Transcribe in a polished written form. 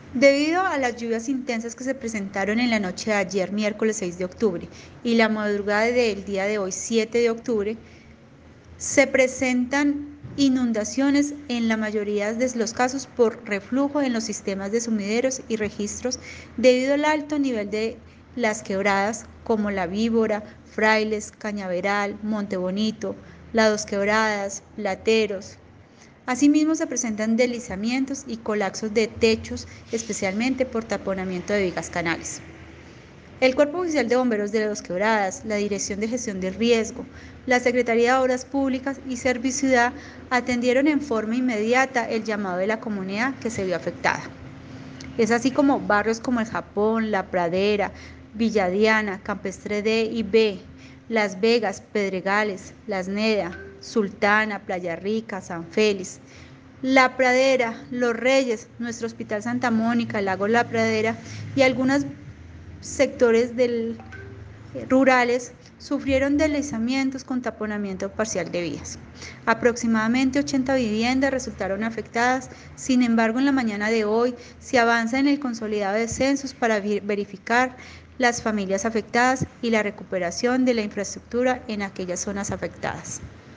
Debido a las lluvias intensas que se presentaron en la noche de ayer, miércoles 6 de octubre, y la madrugada del día de hoy, 7 de octubre, se presentan inundaciones en la mayoría de los casos por reflujo en los sistemas de sumideros y registros debido al alto nivel de las quebradas como La Víbora, Frailes, Cañaveral, Monte Bonito, La Dos Quebradas, Plateros. Asimismo se presentan deslizamientos y colapsos de techos, especialmente por taponamiento de vigas canales. El Cuerpo Oficial de Bomberos de Dos Quebradas, la Dirección de Gestión de Riesgo, la Secretaría de Obras Públicas y Serviciudad atendieron en forma inmediata el llamado de la comunidad que se vio afectada. Es así como barrios como El Japón, La Pradera, Villa Diana, Campestre D y B, Las Vegas, Pedregales, Las Neda, Sultana, Playa Rica, San Félix, La Pradera, Los Reyes, nuestro Hospital Santa Mónica, el Lago La Pradera y algunos sectores rurales sufrieron deslizamientos con taponamiento parcial de vías. Aproximadamente 80 viviendas resultaron afectadas, sin embargo en la mañana de hoy se avanza en el consolidado de censos para verificar las familias afectadas y la recuperación de la infraestructura en aquellas zonas afectadas.